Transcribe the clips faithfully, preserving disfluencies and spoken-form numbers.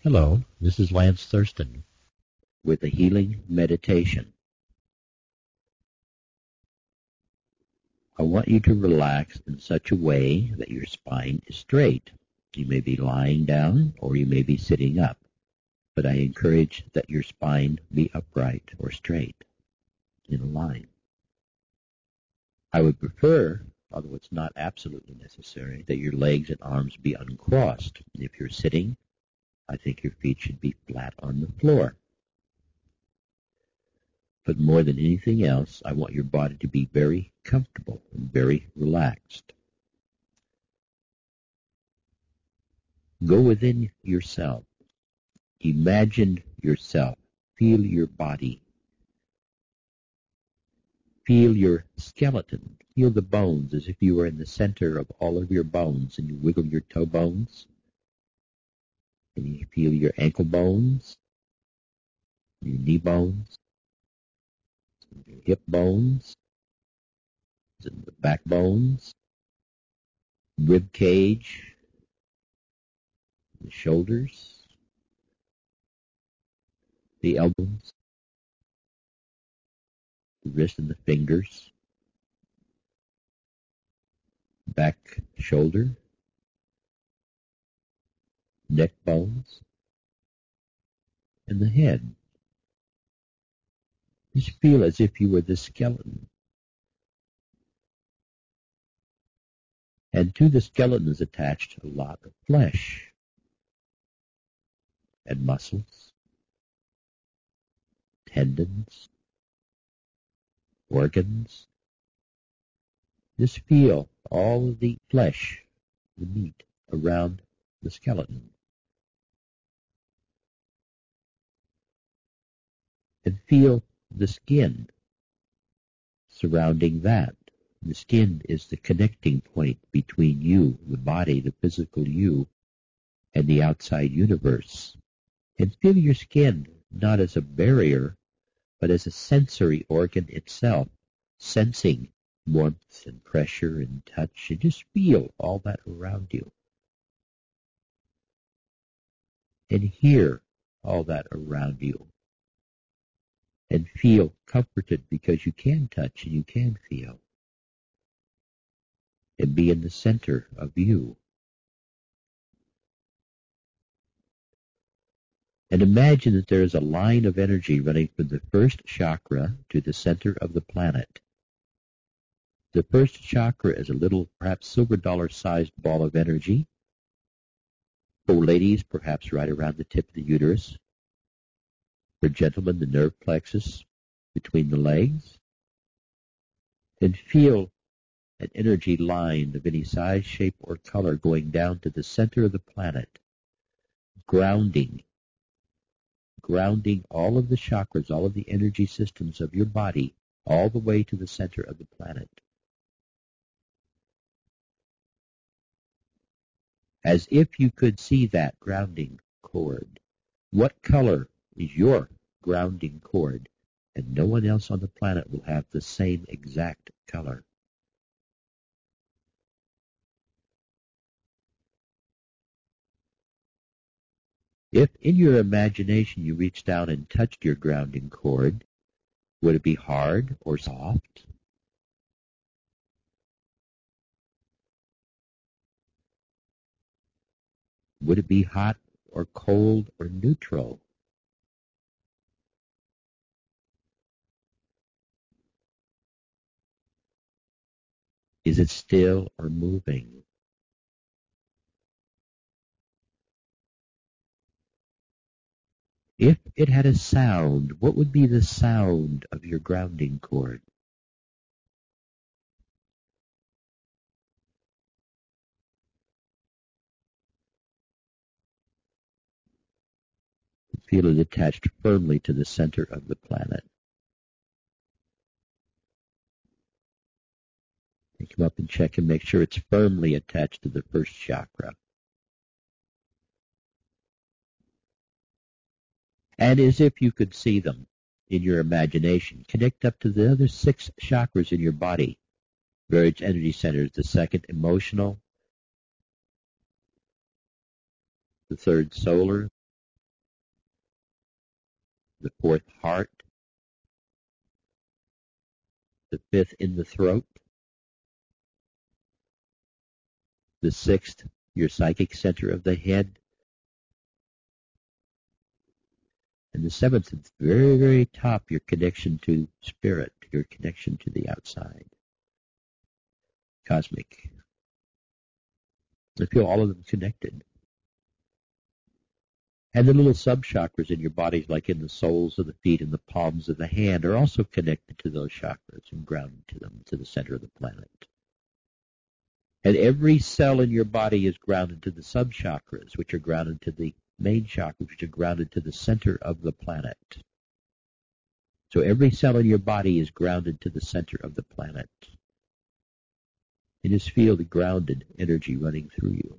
Hello, this is Lance Thurston with a healing meditation. I want you to relax in such a way that your spine is straight. You may be lying down or you may be sitting up, but I encourage that your spine be upright or straight in a line. I would prefer, although it's not absolutely necessary, that your legs and arms be uncrossed. If you're sitting, I think your feet should be flat on the floor. But more than anything else, I want your body to be very comfortable and very relaxed. Go within yourself. Imagine yourself. Feel your body. Feel your skeleton. Feel the bones as if you were in the center of all of your bones, and you wiggle your toe bones. And you feel your ankle bones, your knee bones, your hip bones, and the back bones, rib cage, the shoulders, the elbows, the wrist and the fingers, back shoulder, neck bones, and the head. Just feel as if you were the skeleton. And to the skeleton is attached a lot of flesh and muscles, tendons, organs. Just feel all of the flesh, the meat, around the skeleton. And feel the skin surrounding that. The skin is the connecting point between you, the body, the physical you, and the outside universe. And feel your skin not as a barrier, but as a sensory organ itself, sensing warmth and pressure and touch, and just feel all that around you. And hear all that around you. And feel comforted because you can touch and you can feel. And be in the center of you. And imagine that there is a line of energy running from the first chakra to the center of the planet. The first chakra is a little, perhaps silver dollar-sized ball of energy. For ladies, perhaps right around the tip of the uterus. For gentlemen, the nerve plexus between the legs. And feel an energy line of any size, shape, or color going down to the center of the planet, grounding, grounding all of the chakras, all of the energy systems of your body, all the way to the center of the planet. As if you could see that grounding cord. What color is your grounding cord? And no one else on the planet will have the same exact color. If in your imagination you reached down and touched your grounding cord, would it be hard or soft? Would it be hot or cold or neutral? Is it still or moving? If it had a sound, what would be the sound of your grounding cord? Feel it attached firmly to the center of the planet. You come up and check and make sure it's firmly attached to the first chakra. And as if you could see them in your imagination, connect up to the other six chakras in your body. Various energy centers, the second emotional, the third solar, the fourth heart, the fifth in the throat, the sixth, your psychic center of the head, and the seventh, at the very, very top, your connection to spirit, your connection to the outside, cosmic. I feel all of them connected. And the little sub-chakras in your bodies, like in the soles of the feet and the palms of the hand, are also connected to those chakras and grounded to them, to the center of the planet. And every cell in your body is grounded to the sub-chakras, which are grounded to the main chakras, which are grounded to the center of the planet. So every cell in your body is grounded to the center of the planet. You just feel the grounded energy running through you.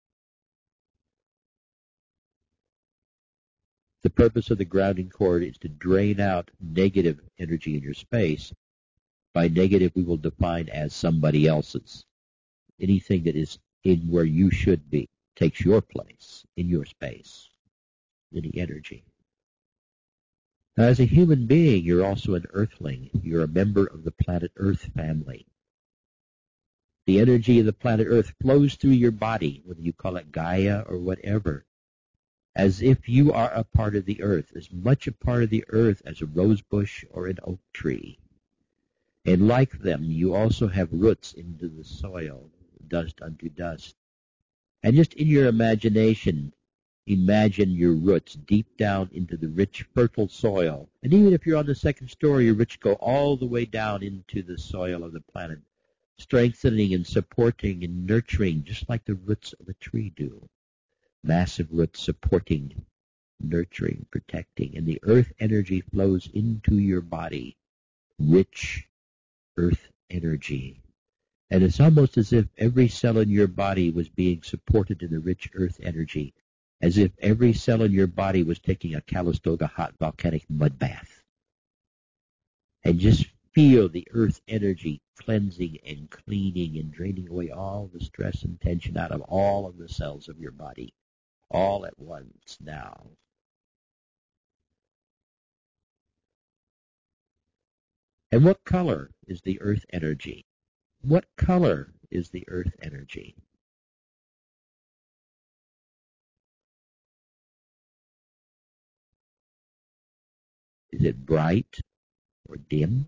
The purpose of the grounding cord is to drain out negative energy in your space. By negative, we will define as somebody else's. Anything that is in where you should be, takes your place in your space, any energy. Now, as a human being, you're also an earthling. You're a member of the planet Earth family. The energy of the planet Earth flows through your body, whether you call it Gaia or whatever, as if you are a part of the earth, as much a part of the earth as a rose bush or an oak tree. And like them, you also have roots into the soil, dust unto dust. And just in your imagination, imagine your roots deep down into the rich, fertile soil. And even if you're on the second story, your roots go all the way down into the soil of the planet, strengthening and supporting and nurturing, just like the roots of a tree do. Massive roots supporting, nurturing, protecting, and the earth energy flows into your body, rich earth energy. And it's almost as if every cell in your body was being supported in the rich earth energy, as if every cell in your body was taking a Calistoga hot volcanic mud bath. And just feel the earth energy cleansing and cleaning and draining away all the stress and tension out of all of the cells of your body. All at once now. And what color is the earth energy? What color is the earth energy? Is it bright or dim?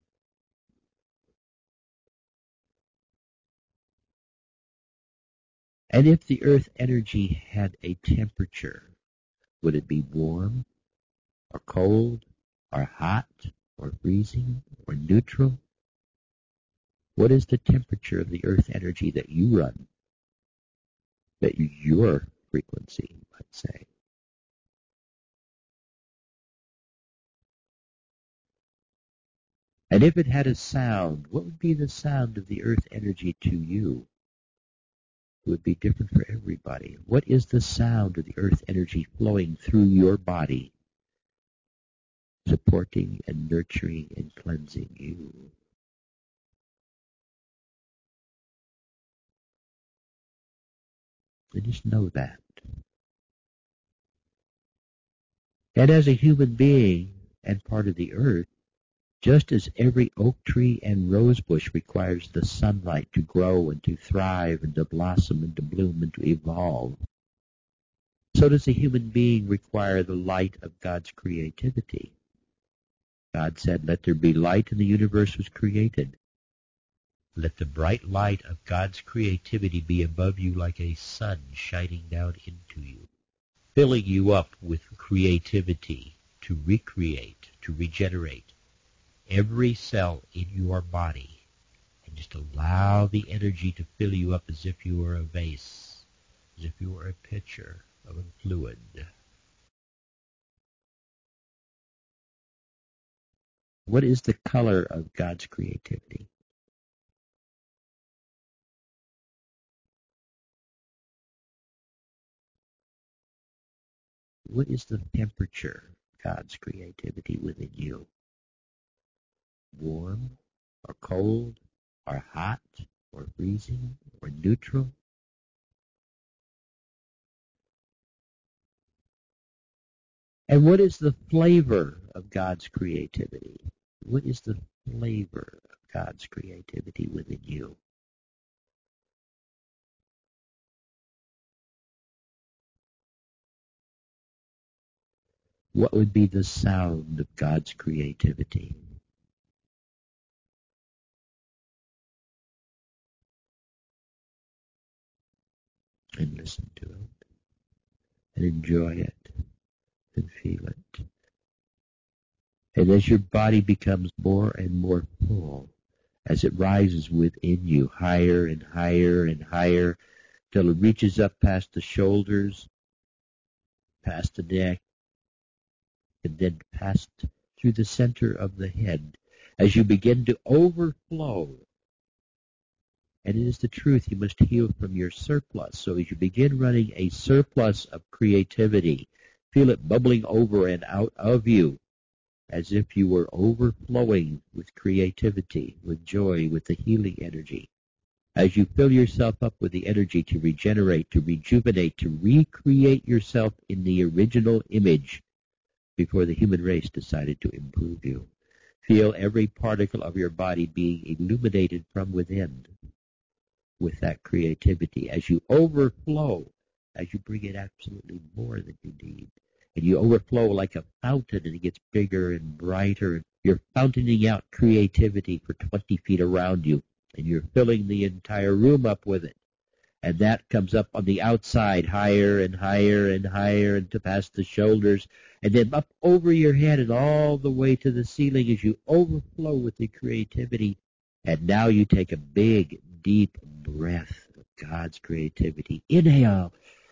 And if the earth energy had a temperature, would it be warm or cold or hot or freezing or neutral? What is the temperature of the earth energy that you run? That your frequency, let's say. And if it had a sound, what would be the sound of the earth energy to you? It would be different for everybody. What is the sound of the earth energy flowing through your body, supporting and nurturing and cleansing you? And just know that. And as a human being and part of the earth, just as every oak tree and rose bush requires the sunlight to grow and to thrive and to blossom and to bloom and to evolve, so does a human being require the light of God's creativity. God said, "Let there be light," and the universe was created. Let the bright light of God's creativity be above you like a sun shining down into you, filling you up with creativity to recreate, to regenerate every cell in your body, and just allow the energy to fill you up as if you were a vase, as if you were a pitcher of a fluid. What is the color of God's creativity? What is the temperature of God's creativity within you? Warm or cold or hot or freezing or neutral? And what is the flavor of God's creativity? What is the flavor of God's creativity within you? What would be the sound of God's creativity? And listen to it, and enjoy it, and feel it. And as your body becomes more and more full, as it rises within you higher and higher and higher, till it reaches up past the shoulders, past the neck, and then past through the center of the head, as you begin to overflow. And it is the truth, you must heal from your surplus. So as you begin running a surplus of creativity, feel it bubbling over and out of you, as if you were overflowing with creativity, with joy, with the healing energy. As you fill yourself up with the energy to regenerate, to rejuvenate, to recreate yourself in the original image before the human race decided to improve you. Feel every particle of your body being illuminated from within with that creativity. As you overflow, as you bring it absolutely more than you need, and you overflow like a fountain, and it gets bigger and brighter. You're fountaining out creativity for twenty feet around you, and you're filling the entire room up with it. And that comes up on the outside higher and higher and higher and to past the shoulders, and then up over your head and all the way to the ceiling as you overflow with the creativity. And now you take a big, deep breath of God's creativity. Inhale.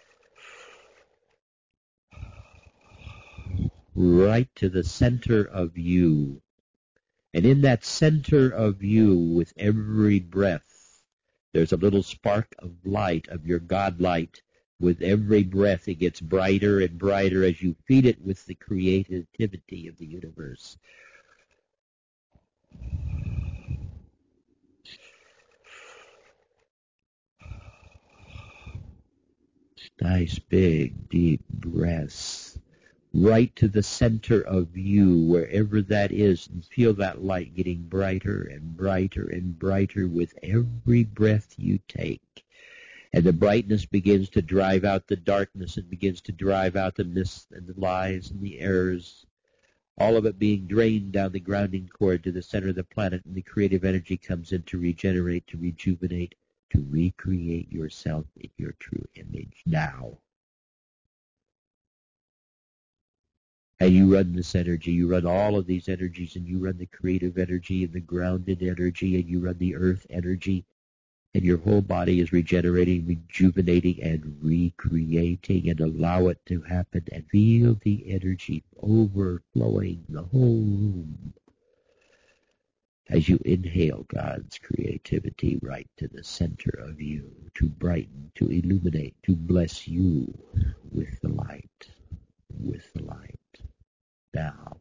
Right to the center of you. And in that center of you, with every breath, there's a little spark of light, of your God light. With every breath, it gets brighter and brighter as you feed it with the creativity of the universe. Nice, big, deep breaths. Right to the center of you, wherever that is, and feel that light getting brighter and brighter and brighter with every breath you take. And the brightness begins to drive out the darkness and begins to drive out the mist and the lies and the errors, all of it being drained down the grounding cord to the center of the planet, and the creative energy comes in to regenerate, to rejuvenate, to recreate yourself in your true image now. And you run this energy, you run all of these energies, and you run the creative energy and the grounded energy, and you run the earth energy, and your whole body is regenerating, rejuvenating, and recreating, and allow it to happen, and feel the energy overflowing the whole room as you inhale God's creativity right to the center of you, to brighten, to illuminate, to bless you with the light, with the light. Now,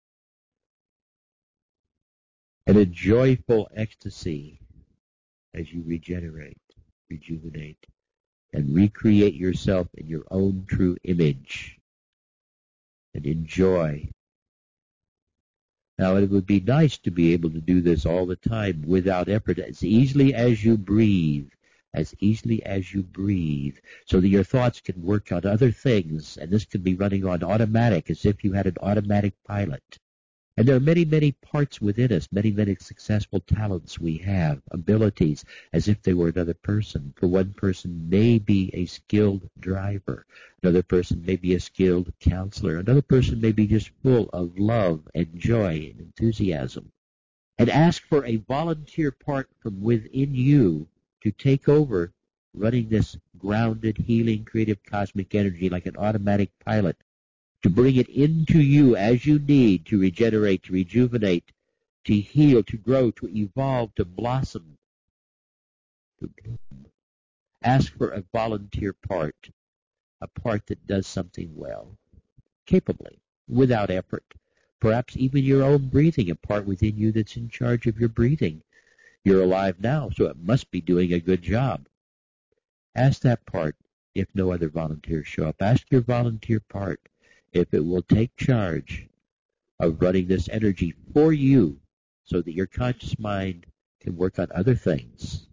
and a joyful ecstasy as you regenerate, rejuvenate, and recreate yourself in your own true image, and enjoy. Now, it would be nice to be able to do this all the time without effort, as easily as you breathe, as easily as you breathe, so that your thoughts can work on other things, and this can be running on automatic, as if you had an automatic pilot. And there are many, many parts within us, many, many successful talents we have, abilities, as if they were another person. For one person may be a skilled driver. Another person may be a skilled counselor. Another person may be just full of love and joy and enthusiasm. And ask for a volunteer part from within you to take over running this grounded, healing, creative cosmic energy like an automatic pilot, to bring it into you as you need to regenerate, to rejuvenate, to heal, to grow, to evolve, to blossom, to bloom. Ask for a volunteer part, a part that does something well, capably, without effort. Perhaps even your own breathing, a part within you that's in charge of your breathing. You're alive now, so it must be doing a good job. Ask that part if no other volunteers show up. Ask your volunteer part if it will take charge of running this energy for you so that your conscious mind can work on other things.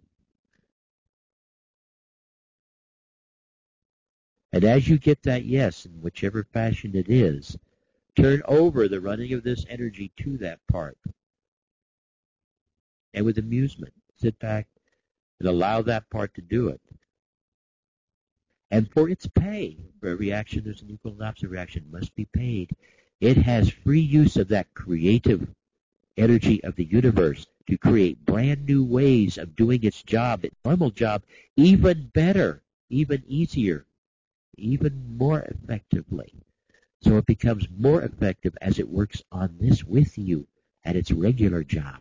And as you get that yes, in whichever fashion it is, turn over the running of this energy to that part. And with amusement, sit back and allow that part to do it. And for its pay, for every action there's an equal and opposite reaction, must be paid. It has free use of that creative energy of the universe to create brand new ways of doing its job, its normal job, even better, even easier, even more effectively. So it becomes more effective as it works on this with you at its regular job.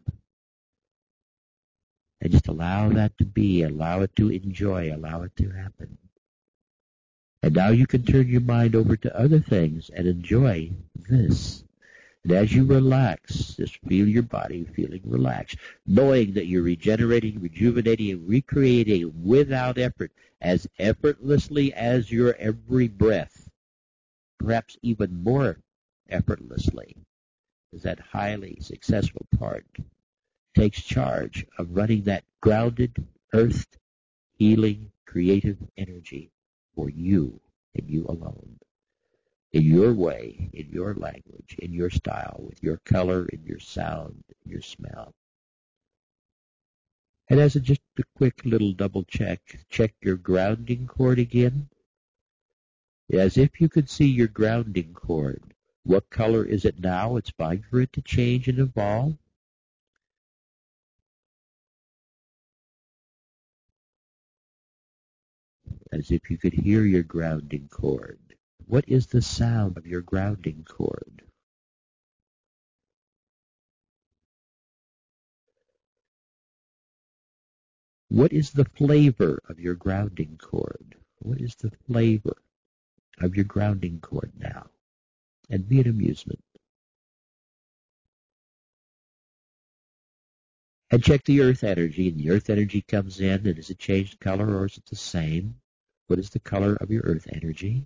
And just allow that to be, allow it to enjoy, allow it to happen. And now you can turn your mind over to other things and enjoy this. And as you relax, just feel your body feeling relaxed, knowing that you're regenerating, rejuvenating, and recreating without effort, as effortlessly as your every breath, perhaps even more effortlessly, as that highly successful part takes charge of running that grounded, earthed, healing, creative energy for you and you alone. In your way, in your language, in your style, with your color, in your sound, in your smell. And as a, just a quick little double check, check your grounding cord again. As if you could see your grounding cord. What color is it now? It's fine for it to change and evolve. As if you could hear your grounding cord. What is the sound of your grounding cord? What is the flavor of your grounding cord? What is the flavor of your grounding cord now? And be an amusement. And check the earth energy, and the earth energy comes in, and is it changed color or is it the same? What is the color of your earth energy?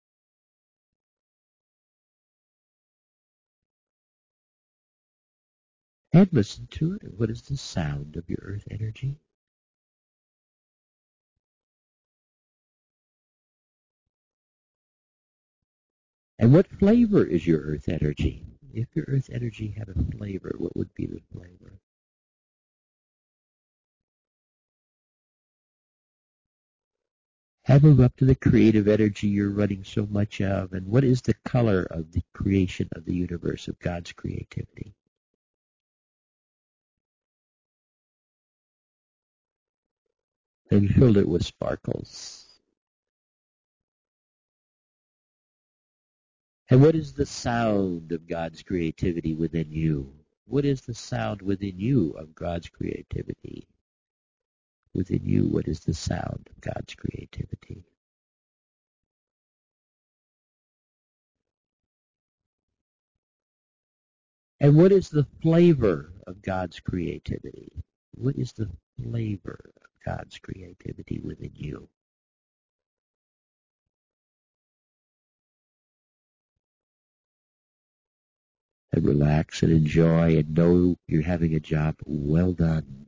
And listen to it. What is the sound of your earth energy? And what flavor is your earth energy? If your earth energy had a flavor, what would be the flavor? And move up to the creative energy you're running so much of. And what is the color of the creation of the universe, of God's creativity? And fill it with sparkles. And what is the sound of God's creativity within you? What is the sound within you of God's creativity? Within you, what is the sound of God's creativity? And what is the flavor of God's creativity? What is the flavor of God's creativity within you? And relax and enjoy and know you're having a job well done.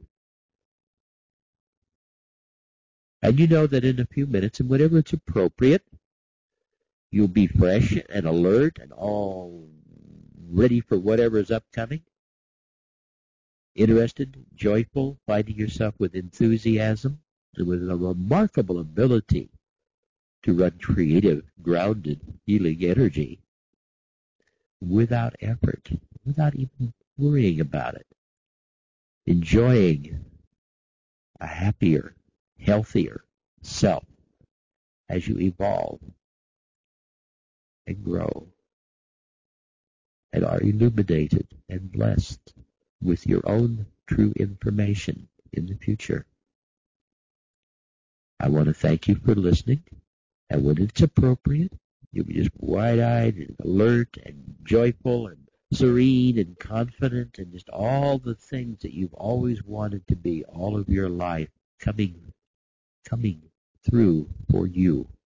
And you know that in a few minutes, and whenever it's appropriate, you'll be fresh and alert and all ready for whatever is upcoming. Interested, joyful, finding yourself with enthusiasm and with a remarkable ability to run creative, grounded, healing energy without effort, without even worrying about it. Enjoying a happier, healthier self as you evolve and grow and are illuminated and blessed with your own true information in the future. I want to thank you for listening, and when it's appropriate, you'll be just wide-eyed and alert and joyful and serene and confident and just all the things that you've always wanted to be all of your life coming, coming through for you.